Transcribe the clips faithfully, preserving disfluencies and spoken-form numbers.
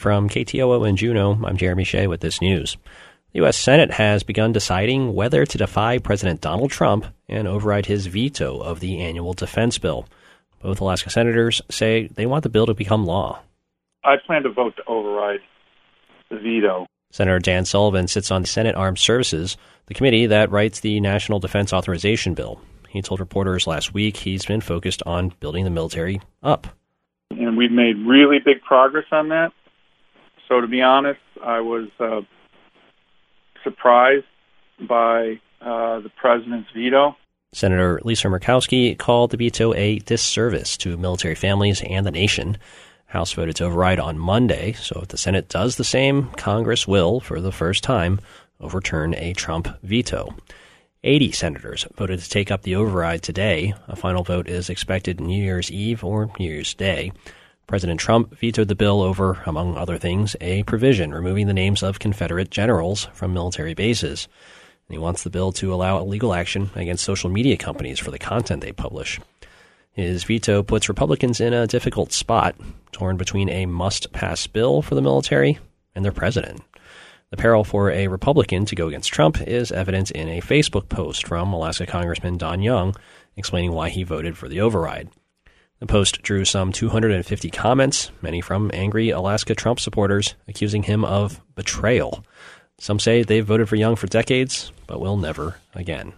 From K T O O in Juneau, I'm Jeremy Shea with this news. The U S Senate has begun deciding whether to defy President Donald Trump and override his veto of the annual defense bill. Both Alaska senators say they want the bill to become law. I plan to vote to override the veto. Senator Dan Sullivan sits on Senate Armed Services, the committee that writes the National Defense Authorization Bill. He told reporters last week he's been focused on building the military up. And we've made really big progress on that. So to be honest, I was uh, surprised by uh, the president's veto. Senator Lisa Murkowski called the veto a disservice to military families and the nation. House voted to override on Monday, so if the Senate does the same, Congress will, for the first time, overturn a Trump veto. eighty senators voted to take up the override today. A final vote is expected New Year's Eve or New Year's Day. President Trump vetoed the bill over, among other things, a provision removing the names of Confederate generals from military bases. And he wants the bill to allow legal action against social media companies for the content they publish. His veto puts Republicans in a difficult spot, torn between a must-pass bill for the military and their president. The peril for a Republican to go against Trump is evident in a Facebook post from Alaska Congressman Don Young explaining why he voted for the override. The post drew some two hundred fifty comments, many from angry Alaska Trump supporters, accusing him of betrayal. Some say they've voted for Young for decades, but will never again.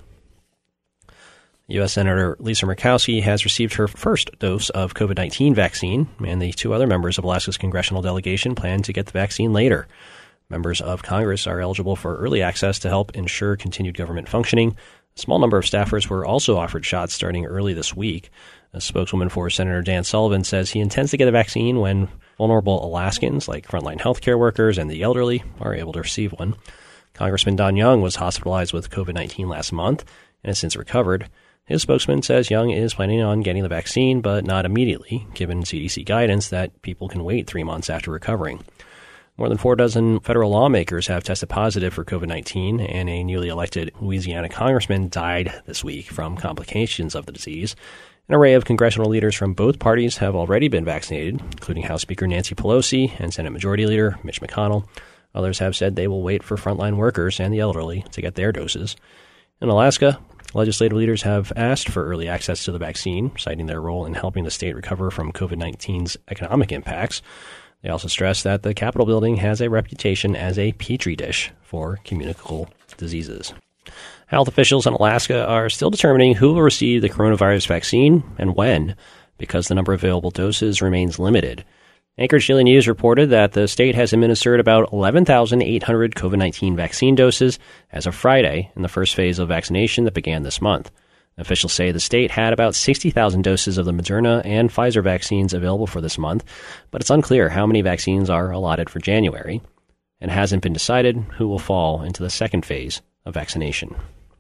U S. Senator Lisa Murkowski has received her first dose of COVID nineteen vaccine, and the two other members of Alaska's congressional delegation plan to get the vaccine later. Members of Congress are eligible for early access to help ensure continued government functioning. A small number of staffers were also offered shots starting early this week. A spokeswoman for Senator Dan Sullivan says he intends to get a vaccine when vulnerable Alaskans, like frontline healthcare workers and the elderly, are able to receive one. Congressman Don Young was hospitalized with COVID nineteen last month and has since recovered. His spokesman says Young is planning on getting the vaccine, but not immediately, given C D C guidance that people can wait three months after recovering. More than four dozen federal lawmakers have tested positive for COVID nineteen, and a newly elected Louisiana congressman died this week from complications of the disease. An array of congressional leaders from both parties have already been vaccinated, including House Speaker Nancy Pelosi and Senate Majority Leader Mitch McConnell. Others have said they will wait for frontline workers and the elderly to get their doses. In Alaska, legislative leaders have asked for early access to the vaccine, citing their role in helping the state recover from COVID nineteen's economic impacts. They also stress that the Capitol building has a reputation as a petri dish for communicable diseases. Health officials in Alaska are still determining who will receive the coronavirus vaccine and when, because the number of available doses remains limited. Anchorage Daily News reported that the state has administered about eleven thousand eight hundred COVID nineteen vaccine doses as of Friday in the first phase of vaccination that began this month. Officials say the state had about sixty thousand doses of the Moderna and Pfizer vaccines available for this month, but it's unclear how many vaccines are allotted for January, and it hasn't been decided who will fall into the second phase of vaccination.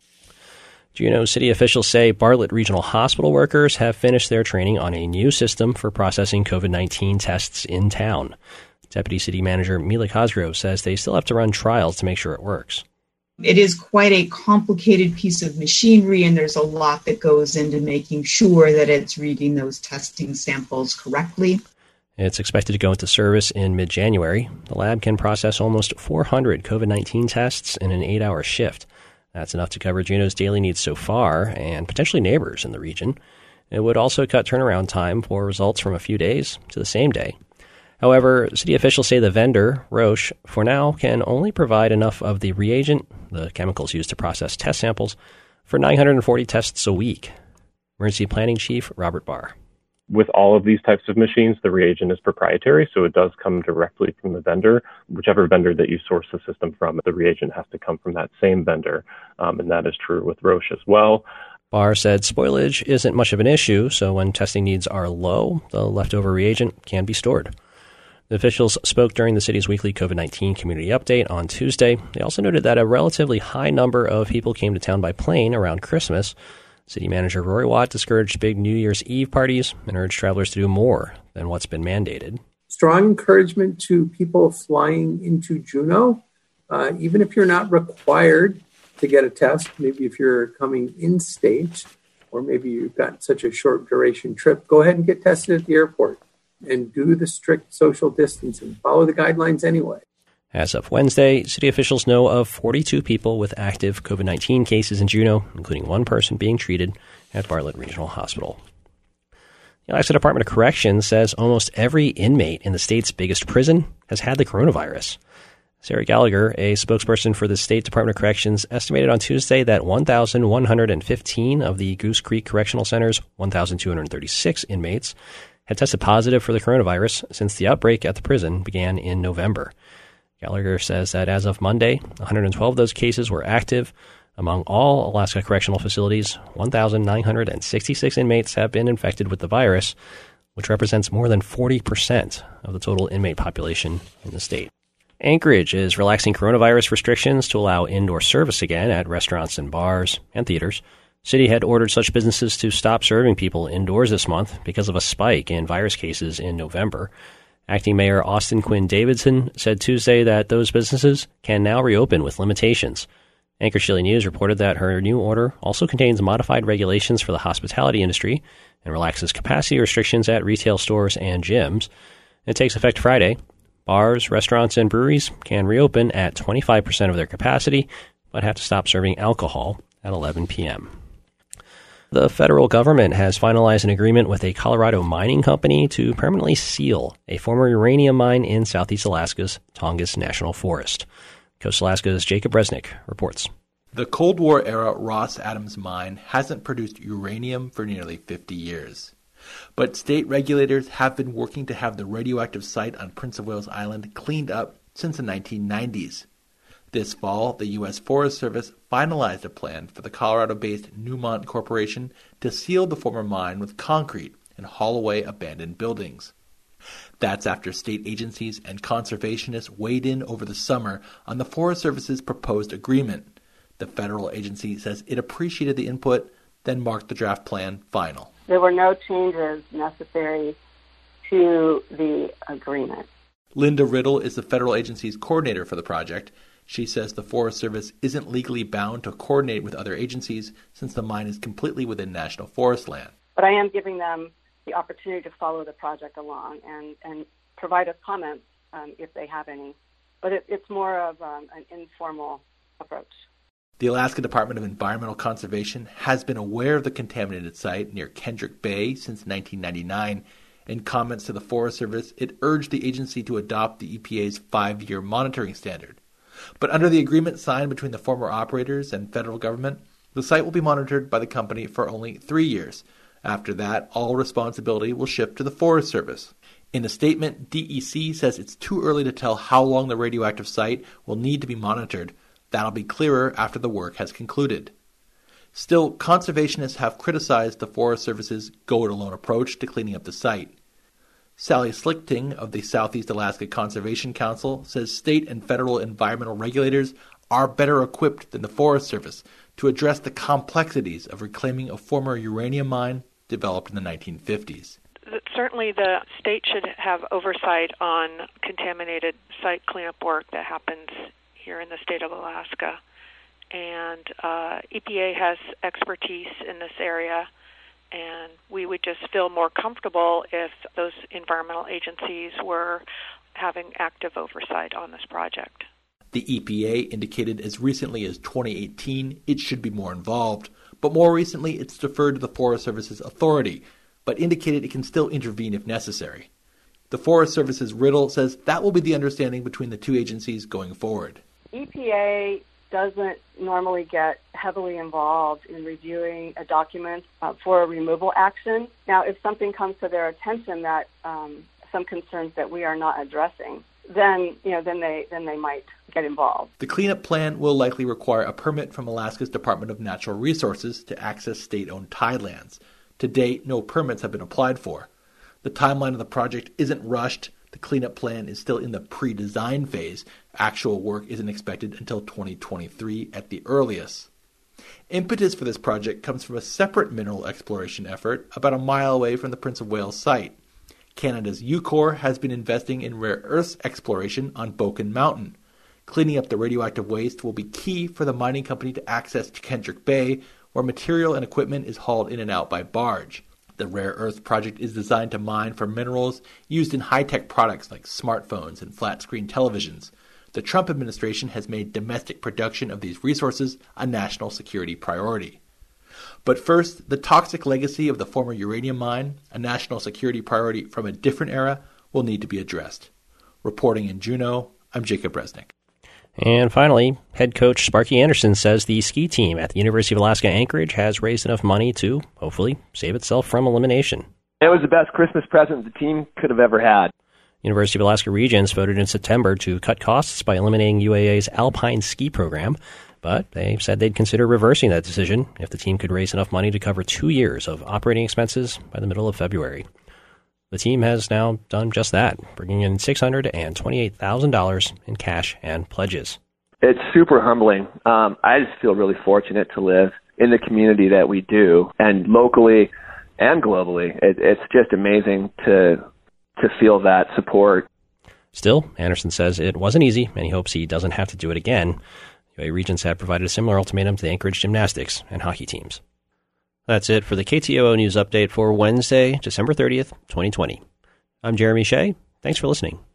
Juneau city officials say Bartlett Regional Hospital workers have finished their training on a new system for processing COVID nineteen tests in town. Deputy City Manager Mila Cosgrove says they still have to run trials to make sure it works. It is quite a complicated piece of machinery, and there's a lot that goes into making sure that it's reading those testing samples correctly. It's expected to go into service in mid-January. The lab can process almost four hundred COVID nineteen tests in an eight-hour shift. That's enough to cover Juneau's daily needs so far and potentially neighbors in the region. It would also cut turnaround time for results from a few days to the same day. However, city officials say the vendor, Roche, for now can only provide enough of the reagent, the chemicals used to process test samples, for nine hundred forty tests a week. Emergency Planning Chief Robert Barr. With all of these types of machines, the reagent is proprietary, so it does come directly from the vendor. Whichever vendor that you source the system from, the reagent has to come from that same vendor, um, and that is true with Roche as well. Barr said spoilage isn't much of an issue, so when testing needs are low, the leftover reagent can be stored. The officials spoke during the city's weekly COVID nineteen community update on Tuesday. They also noted that a relatively high number of people came to town by plane around Christmas. City Manager Rory Watt discouraged big New Year's Eve parties and urged travelers to do more than what's been mandated. Strong encouragement to people flying into Juneau, uh, even if you're not required to get a test, maybe if you're coming in-state, or maybe you've got such a short duration trip, go ahead and get tested at the airport. and do the strict social distancing. Follow the guidelines anyway. As of Wednesday, city officials know of forty-two people with active COVID nineteen cases in Juneau, including one person being treated at Bartlett Regional Hospital. The Alaska Department of Corrections says almost every inmate in the state's biggest prison has had the coronavirus. Sarah Gallagher, a spokesperson for the State Department of Corrections, estimated on Tuesday that one thousand one hundred fifteen of the Goose Creek Correctional Center's one thousand two hundred thirty-six inmates had tested positive for the coronavirus since the outbreak at the prison began in November. Gallagher says that as of Monday, one hundred twelve of those cases were active. Among all Alaska correctional facilities, one thousand nine hundred sixty-six inmates have been infected with the virus, which represents more than forty percent of the total inmate population in the state. Anchorage is relaxing coronavirus restrictions to allow indoor service again at restaurants and bars and theaters. City had ordered such businesses to stop serving people indoors this month because of a spike in virus cases in November. Acting Mayor Austin Quinn Davidson said Tuesday that those businesses can now reopen with limitations. Anchorage Daily News reported that her new order also contains modified regulations for the hospitality industry and relaxes capacity restrictions at retail stores and gyms. It takes effect Friday. Bars, restaurants, and breweries can reopen at twenty-five percent of their capacity, but have to stop serving alcohol at eleven p.m. The federal government has finalized an agreement with a Colorado mining company to permanently seal a former uranium mine in southeast Alaska's Tongass National Forest. Coast Alaska's Jacob Resnick reports. The Cold War-era Ross Adams mine hasn't produced uranium for nearly fifty years. But state regulators have been working to have the radioactive site on Prince of Wales Island cleaned up since the nineteen nineties. This fall, the U S Forest Service finalized a plan for the Colorado-based Newmont Corporation to seal the former mine with concrete and haul away abandoned buildings. That's after state agencies and conservationists weighed in over the summer on the Forest Service's proposed agreement. The federal agency says it appreciated the input, then marked the draft plan final. There were no changes necessary to the agreement. Linda Riddle is the federal agency's coordinator for the project. She says the Forest Service isn't legally bound to coordinate with other agencies since the mine is completely within national forest land. But I am giving them the opportunity to follow the project along and, and provide us comments um, if they have any. But it, it's more of um, an informal approach. The Alaska Department of Environmental Conservation has been aware of the contaminated site near Kendrick Bay since nineteen ninety-nine. In comments to the Forest Service, it urged the agency to adopt the E P A's five-year monitoring standard. But under the agreement signed between the former operators and federal government, the site will be monitored by the company for only three years. After that, all responsibility will shift to the Forest Service. In a statement, D E C says it's too early to tell how long the radioactive site will need to be monitored. That'll be clearer after the work has concluded. Still, conservationists have criticized the Forest Service's go-it-alone approach to cleaning up the site. Sally Slichting of the Southeast Alaska Conservation Council says state and federal environmental regulators are better equipped than the Forest Service to address the complexities of reclaiming a former uranium mine developed in the nineteen fifties. Certainly the state should have oversight on contaminated site cleanup work that happens here in the state of Alaska. And uh, E P A has expertise in this area, and we would just feel more comfortable if those environmental agencies were having active oversight on this project. The E P A indicated as recently as twenty eighteen it should be more involved, but more recently it's deferred to the Forest Service's authority, but indicated it can still intervene if necessary. The Forest Service's Riddle says that will be the understanding between the two agencies going forward. E P A doesn't normally get heavily involved in reviewing a document uh, for a removal action. Now, if something comes to their attention that um, some concerns that we are not addressing, then you know, then they then they might get involved. The cleanup plan will likely require a permit from Alaska's Department of Natural Resources to access state-owned tidelands. To date, no permits have been applied for. The timeline of the project isn't rushed. The cleanup plan is still in the pre-design phase. Actual work isn't expected until twenty twenty-three at the earliest. Impetus for this project comes from a separate mineral exploration effort about a mile away from the Prince of Wales site. Canada's UCOR has been investing in rare earths exploration on Boken Mountain. Cleaning up the radioactive waste will be key for the mining company to access Kendrick Bay, where material and equipment is hauled in and out by barge. The Rare Earth Project is designed to mine for minerals used in high-tech products like smartphones and flat-screen televisions. The Trump administration has made domestic production of these resources a national security priority. But first, the toxic legacy of the former uranium mine, a national security priority from a different era, will need to be addressed. Reporting in Juneau, I'm Jacob Resnick. And finally, head coach Sparky Anderson says the ski team at the University of Alaska Anchorage has raised enough money to, hopefully, save itself from elimination. It was the best Christmas present the team could have ever had. University of Alaska Regents voted in September to cut costs by eliminating U A A's Alpine ski program, but they said they'd consider reversing that decision if the team could raise enough money to cover two years of operating expenses by the middle of February. The team has now done just that, bringing in six hundred twenty-eight thousand dollars in cash and pledges. It's super humbling. Um, I just feel really fortunate to live in the community that we do, and locally and globally. It, it's just amazing to to feel that support. Still, Anderson says it wasn't easy, and he hopes he doesn't have to do it again. U A Regents have provided a similar ultimatum to the Anchorage gymnastics and hockey teams. That's it for the K T O O News Update for Wednesday, December thirtieth, twenty twenty. I'm Jeremy Shea. Thanks for listening.